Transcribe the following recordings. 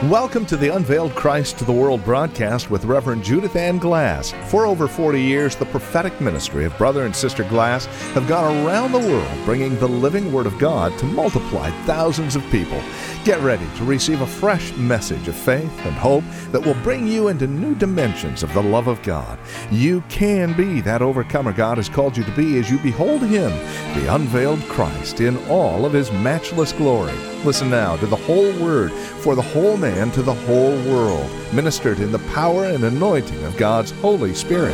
Welcome to the Unveiled Christ to the World broadcast with Reverend Judith Ann Glass. For over 40 years, the prophetic ministry of Brother and Sister Glass have gone around the world bringing the living Word of God to multiply thousands of people. Get ready to receive a fresh message of faith and hope that will bring you into new dimensions of the love of God. You can be that overcomer God has called you to be as you behold Him, the unveiled Christ, in all of His matchless glory. Listen now to the whole Word for the whole man to the whole world, ministered in the power and anointing of God's Holy Spirit.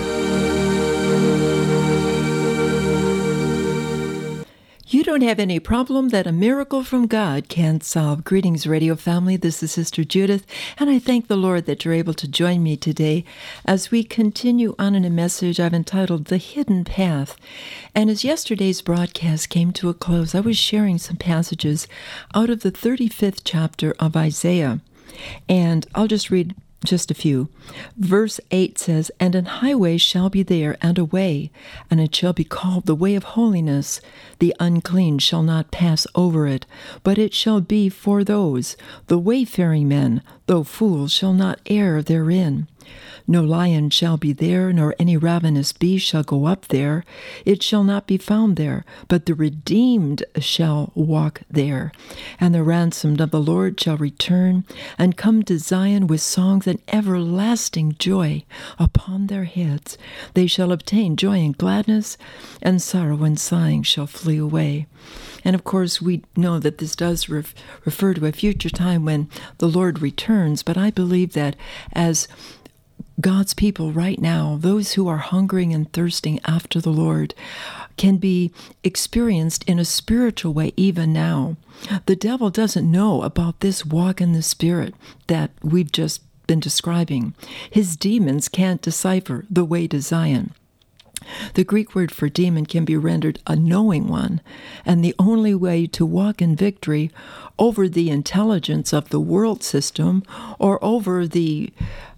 You don't have any problem that a miracle from God can't solve. Greetings, radio family. This is Sister Judith, and I thank the Lord that you're able to join me today as we continue on in a message I've entitled The Hidden Path. And as yesterday's broadcast came to a close, I was sharing some passages out of the 35th chapter of Isaiah, and I'll just read just a few. Verse 8 says, "And an highway shall be there, and a way, and it shall be called the way of holiness. The unclean shall not pass over it, but it shall be for those, the wayfaring men, though fools shall not err therein. No lion shall be there, nor any ravenous beast shall go up there. It shall not be found there, but the redeemed shall walk there. And the ransomed of the Lord shall return, and come to Zion with songs and everlasting joy upon their heads. They shall obtain joy and gladness, and sorrow and sighing shall flee away." And of course, we know that this does refer to a future time when the Lord returns, but I believe that as God's people right now, those who are hungering and thirsting after the Lord, can be experienced in a spiritual way even now. The devil doesn't know about this walk in the Spirit that we've just been describing. His demons can't decipher the way to Zion. The Greek word for demon can be rendered a knowing one, and the only way to walk in victory over the intelligence of the world system or over the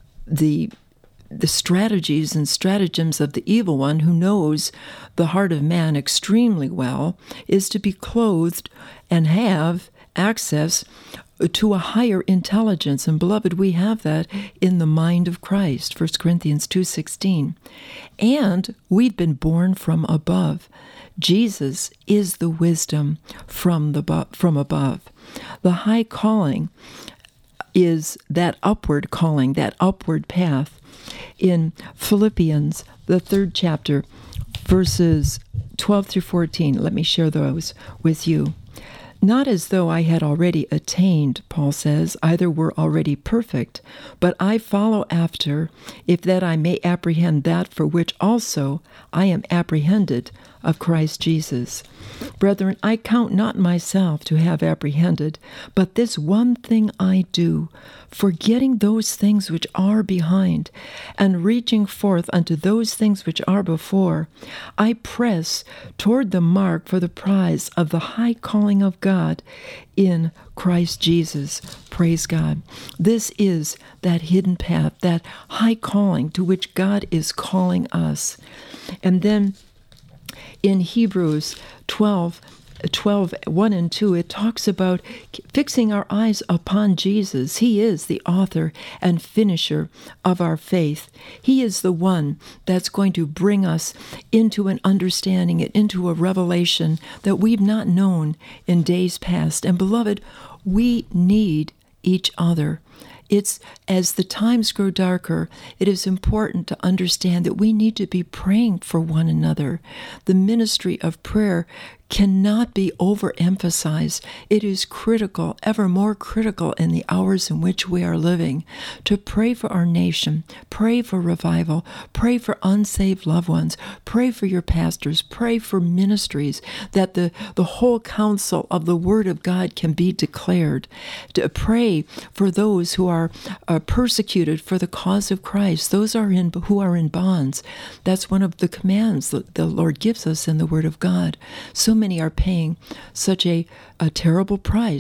strategies and stratagems of the evil one who knows the heart of man extremely well is to be clothed and have access to a higher intelligence. And beloved, we have that in the mind of Christ, 1 Corinthians 2:16. And we've been born from above. Jesus is the wisdom from above. The high calling is that upward calling, that upward path. In Philippians, the 3rd chapter, verses 12 through 14, let me share those with you. "Not as though I had already attained," Paul says, "either were already perfect, but I follow after, if that I may apprehend that for which also I am apprehended of Christ Jesus. Brethren, I count not myself to have apprehended, but this one thing I do, forgetting those things which are behind, and reaching forth unto those things which are before, I press toward the mark for the prize of the high calling of God in Christ Jesus." Praise God. This is that hidden path, that high calling to which God is calling us. And then in Hebrews 12, 1 and 2, it talks about fixing our eyes upon Jesus. He is the author and finisher of our faith. He is the one that's going to bring us into an understanding, into a revelation that we've not known in days past. And beloved, we need each other. It's as the times grow darker, it is important to understand that we need to be praying for one another. The ministry of prayer cannot be overemphasized. It is critical, ever more critical in the hours in which we are living, to pray for our nation, pray for revival, pray for unsaved loved ones, pray for your pastors, pray for ministries, that the whole counsel of the Word of God can be declared, to pray for those who are persecuted for the cause of Christ, those who are in bonds. That's one of the commands that the Lord gives us in the Word of God. So many are paying such a terrible price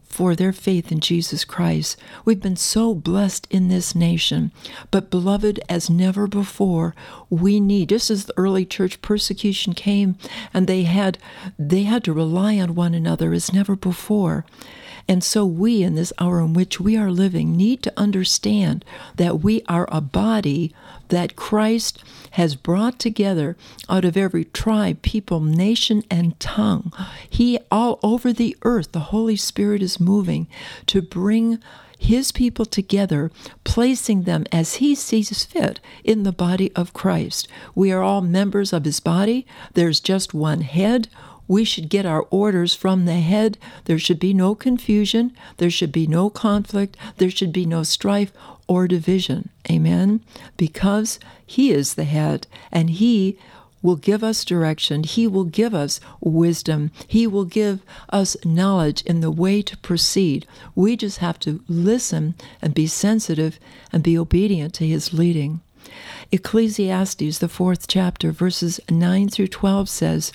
for their faith in Jesus Christ. We've been so blessed in this nation. But beloved, as never before, we need, just as the early church persecution came and they had to rely on one another as never before. And so we, in this hour in which we are living, need to understand that we are a body that Christ has brought together out of every tribe, people, nation, and tongue. He, all over the earth, the Holy Spirit is moving to bring His people together, placing them as He sees fit in the body of Christ. We are all members of His body. There's just one head. We should get our orders from the head. There should be no confusion. There should be no conflict. There should be no strife or division. Amen? Because He is the head, and He will give us direction. He will give us wisdom. He will give us knowledge in the way to proceed. We just have to listen and be sensitive and be obedient to His leading. Ecclesiastes, the 4th chapter, verses 9 through 12 says,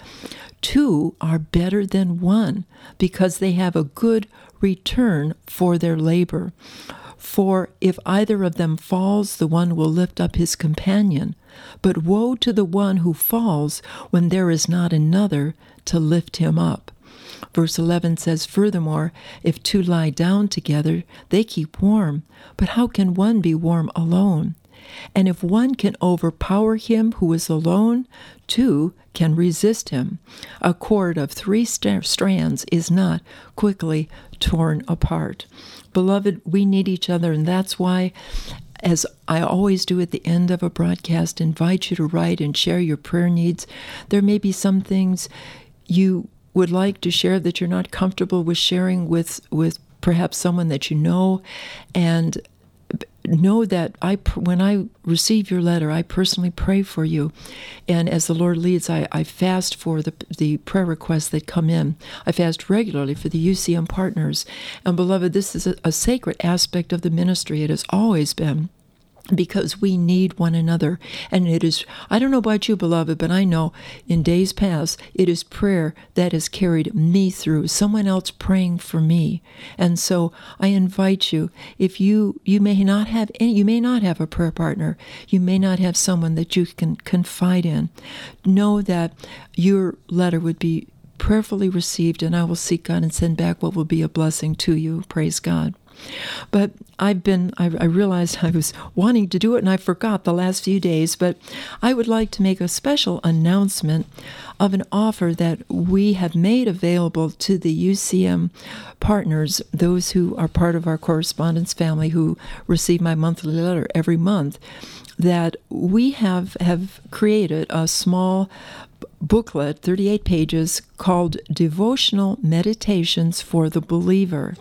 2 are better than 1, because they have a good return for their labor. For if either of them falls, the one will lift up his companion. But woe to the one who falls when there is not another to lift him up. Verse 11 says, furthermore, if 2 lie down together, they keep warm. But how can one be warm alone? And if one can overpower him who is alone, 2 can resist him. A cord of 3 strands is not quickly torn apart. Beloved, we need each other, and that's why, as I always do at the end of a broadcast, invite you to write and share your prayer needs. There may be some things you would like to share that you're not comfortable with sharing with perhaps someone that you know, and know that when I receive your letter, I personally pray for you. And as the Lord leads, I fast for the prayer requests that come in. I fast regularly for the UCM partners. And beloved, this is a sacred aspect of the ministry. It has always been, because we need one another. And it is, I don't know about you, beloved, but I know in days past, it is prayer that has carried me through, someone else praying for me. And so I invite you, if you may not have a prayer partner, you may not have someone that you can confide in, know that your letter would be prayerfully received, and I will seek God and send back what will be a blessing to you. Praise God. But I realized I was wanting to do it, and I forgot the last few days, but I would like to make a special announcement of an offer that we have made available to the UCM partners, those who are part of our correspondence family who receive my monthly letter every month, that we have created a small booklet, 38 pages, called Devotional Meditations for the Believer.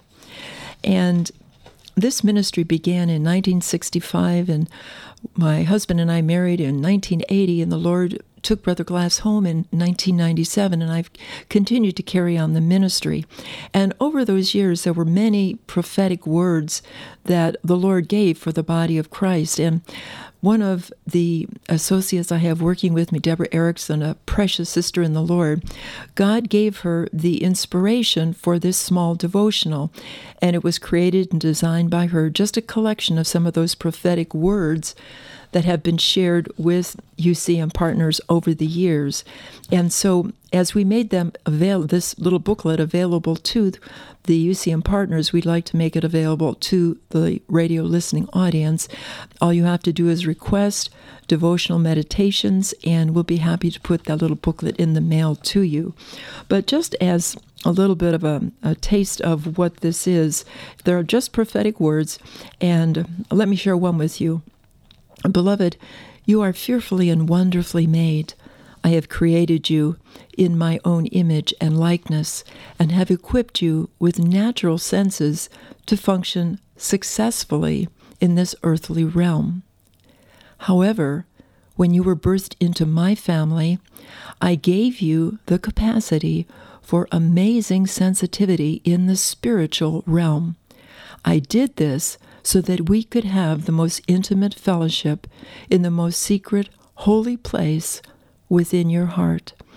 And this ministry began in 1965, and my husband and I married in 1980, and the Lord took Brother Glass home in 1997, and I've continued to carry on the ministry. And over those years, there were many prophetic words that the Lord gave for the body of Christ. And one of the associates I have working with me, Deborah Erickson, a precious sister in the Lord, God gave her the inspiration for this small devotional, and it was created and designed by her, just a collection of some of those prophetic words that have been shared with UCM partners over the years. And so as we made them this little booklet available to the UCM partners, we'd like to make it available to the radio listening audience. All you have to do is request devotional meditations, and we'll be happy to put that little booklet in the mail to you. But just as a little bit of a taste of what this is, there are just prophetic words, and let me share one with you. Beloved, you are fearfully and wonderfully made. I have created you in my own image and likeness, and have equipped you with natural senses to function successfully in this earthly realm. However, when you were birthed into my family, I gave you the capacity for amazing sensitivity in the spiritual realm. I did this so that we could have the most intimate fellowship in the most secret, holy place within your heart.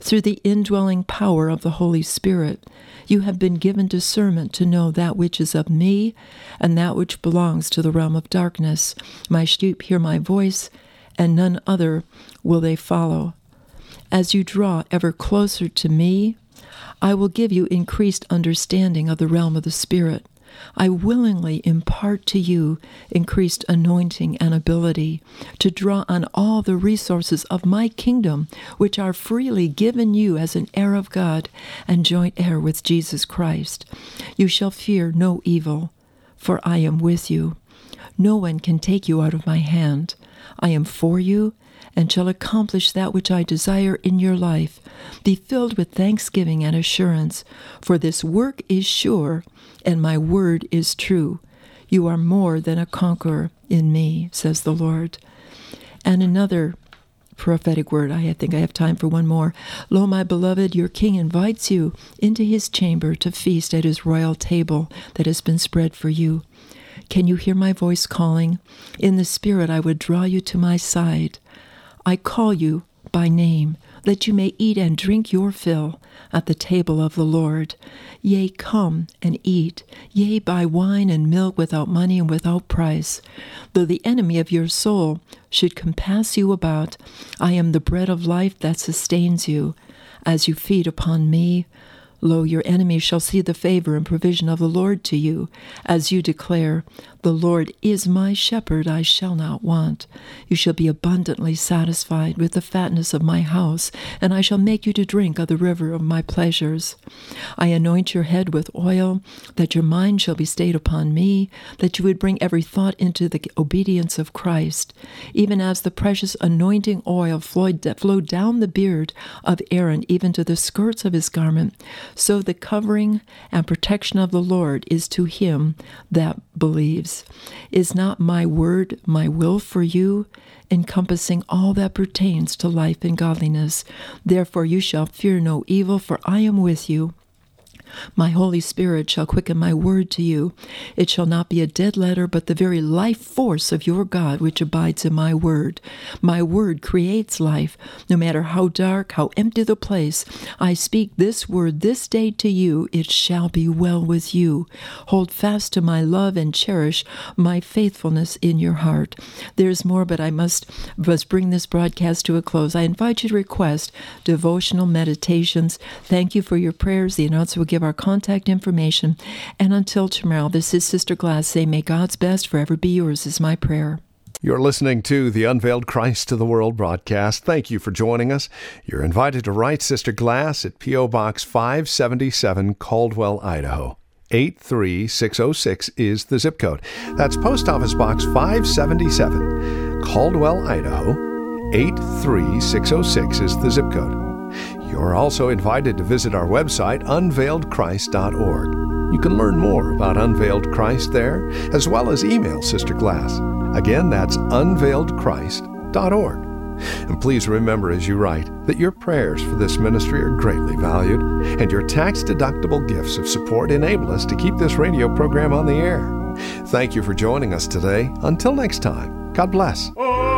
Through the indwelling power of the Holy Spirit, you have been given discernment to know that which is of me and that which belongs to the realm of darkness. My sheep hear my voice, and none other will they follow. As you draw ever closer to me, I will give you increased understanding of the realm of the Spirit. I willingly impart to you increased anointing and ability to draw on all the resources of my kingdom, which are freely given you as an heir of God and joint heir with Jesus Christ. You shall fear no evil, for I am with you. No one can take you out of my hand. I am for you, and shall accomplish that which I desire in your life. Be filled with thanksgiving and assurance, for this work is sure, and my word is true. You are more than a conqueror in me, says the Lord. And another prophetic word, I think I have time for one more. Lo, my beloved, your king invites you into his chamber to feast at his royal table that has been spread for you. Can you hear my voice calling? In the Spirit I would draw you to my side. I call you by name, that you may eat and drink your fill at the table of the Lord. Yea, come and eat. Yea, buy wine and milk without money and without price. Though the enemy of your soul should compass you about, I am the bread of life that sustains you. As you feed upon me, lo, your enemies shall see the favor and provision of the Lord to you, as you declare, the Lord is my shepherd, I shall not want. You shall be abundantly satisfied with the fatness of my house, and I shall make you to drink of the river of my pleasures. I anoint your head with oil, that your mind shall be stayed upon me, that you would bring every thought into the obedience of Christ, even as the precious anointing oil flowed down the beard of Aaron, even to the skirts of his garment. So the covering and protection of the Lord is to him that believes. Is not my word my will for you, encompassing all that pertains to life and godliness? Therefore you shall fear no evil, for I am with you. My Holy Spirit shall quicken my word to you. It shall not be a dead letter, but the very life force of your God, which abides in my word. My word creates life, no matter how dark, how empty the place. I speak this word this day to you. It shall be well with you. Hold fast to my love and cherish my faithfulness in your heart. There's more, but I must bring this broadcast to a close. I invite you to request devotional meditations. Thank you for your prayers. The announcer will give our contact information. And until tomorrow, this is Sister Glass saying, may God's best forever be yours is my prayer. You're listening to the Unveiled Christ to the World broadcast. Thank you for joining us. You're invited to write Sister Glass at P.O. Box 577, Caldwell, Idaho. 83606 is the zip code. That's Post Office Box 577, Caldwell, Idaho. 83606 is the zip code. You're also invited to visit our website, unveiledchrist.org. You can learn more about Unveiled Christ there, as well as email Sister Glass. Again, that's unveiledchrist.org. And please remember as you write that your prayers for this ministry are greatly valued, and your tax-deductible gifts of support enable us to keep this radio program on the air. Thank you for joining us today. Until next time, God bless.